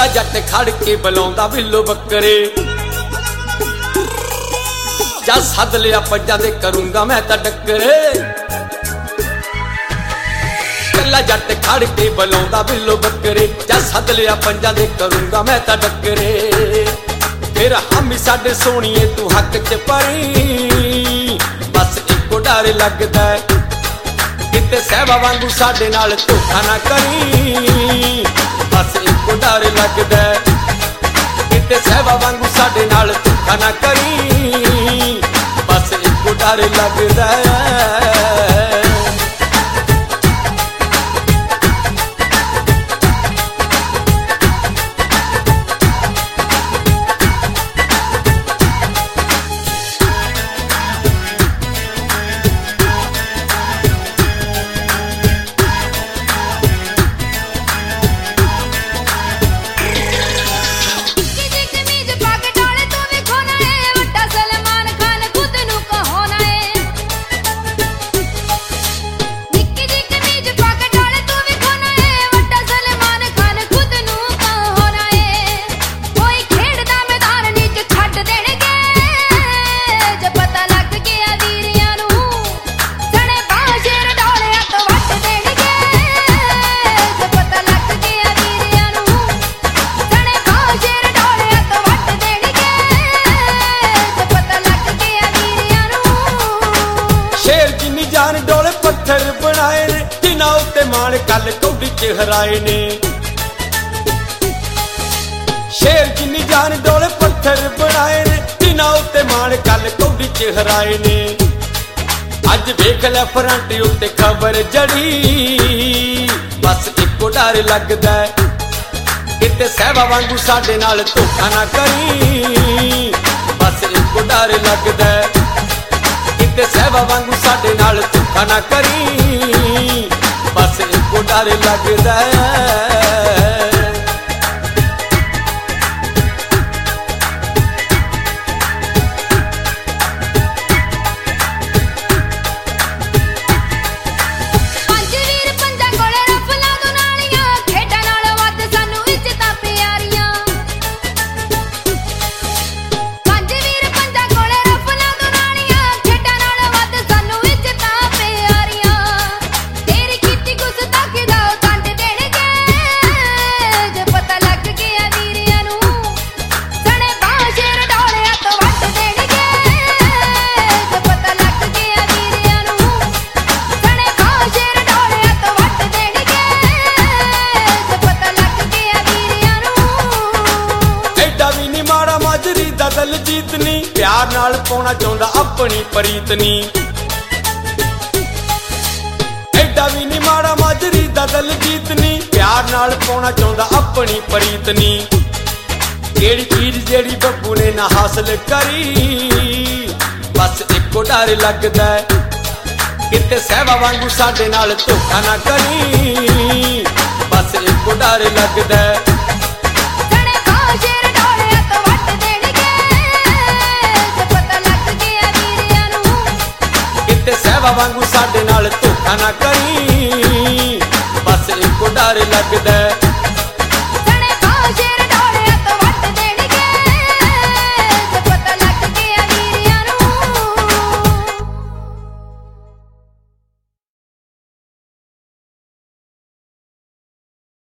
जट खड़ के बुलाउंदा बिल्लो बकरे जा सद लिया पंजां दे करूंगा मैं तां डकरे कल्ला जट खड़ के बुलाउंदा बिल्लो बकरे जा सद लिया पंजां दे करूंगा मैं तां डकरे फिर हम साडे सोहणीए तू हक च परी बस इक्को डर लगदा किते सहबा वांगू साडे नाल धोखा ना करी बस इक्को डर लगदा किते सहबा वांगू साडे नाल धोखा ना करी बस इक्को डर लगदा डोले पत्थर बनाए ने तिना उत्ते मान कल कौडी च हराए ने शेर जिन्नी जान डोले पत्थर बनाए ने तिना उत्ते मान कल कौडी च हराए ने अज वेख लै फ्रंट उत्ते खबर जड़ी बस इक्को डर लगदा किते सहबा वांगू साडे नाल धोखा ना करी बस इक्को डर लगदा किते सहबा वांगू साडे नाल धोखा ना करी बस इक्को डर लगदा दलजीत नी प्यार नाल पाउणा चाहुंदा अपनी प्रीत नी एडा भी नी माड़ा माजरी दा दलजीत नी प्यार नाल पाउणा चाहुंदा अपनी प्रीत नी केड़ी चीज जेड़ी बब्बू ने ना हासिल करी बस इक्को डर लगदा किते सहबा वांगू साडे नाल धोखा ना करी बस इक्को डर लगदा सहबा वांगू साडे नाल धोखा ना करी बस इक्को डर लगदा